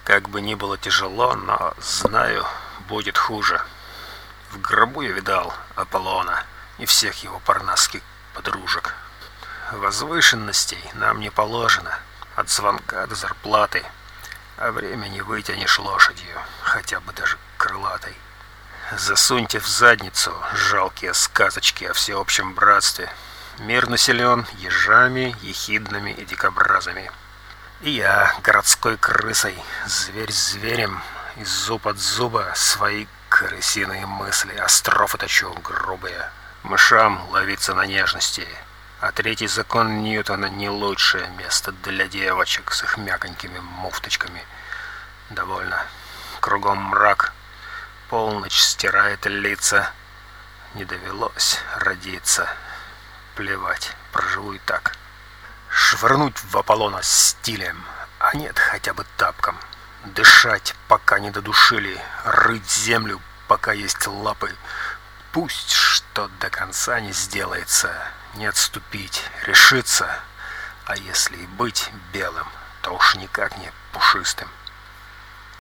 Как бы ни было тяжело, но знаю, будет хуже. В гробу я видал Аполлона и всех его парнасских подружек. Возвышенностей нам не положено, от звонка до зарплаты, а время не вытянешь лошадью, хотя бы даже крылатой. Засуньте в задницу жалкие сказочки о всеобщем братстве. Мир населен ежами, ехиднами и дикобразами. И я, городской крысой, зверь зверем, из зуб от зуба свои крысиные мысли, острофы точу грубые. Мышам ловиться на нежности. А третий закон Ньютона не лучшее место для девочек с их мяконькими муфточками. Довольно. Кругом мрак. Полночь стирает лица. Не довелось родиться. Плевать, проживу и так. Швырнуть в Аполлона стилем, а нет хотя бы тапком. Дышать, пока не додушили. Рыть землю, пока есть лапы. Пусть что до конца не сделается. Не отступить, решиться. А если и быть белым, то уж никак не пушистым.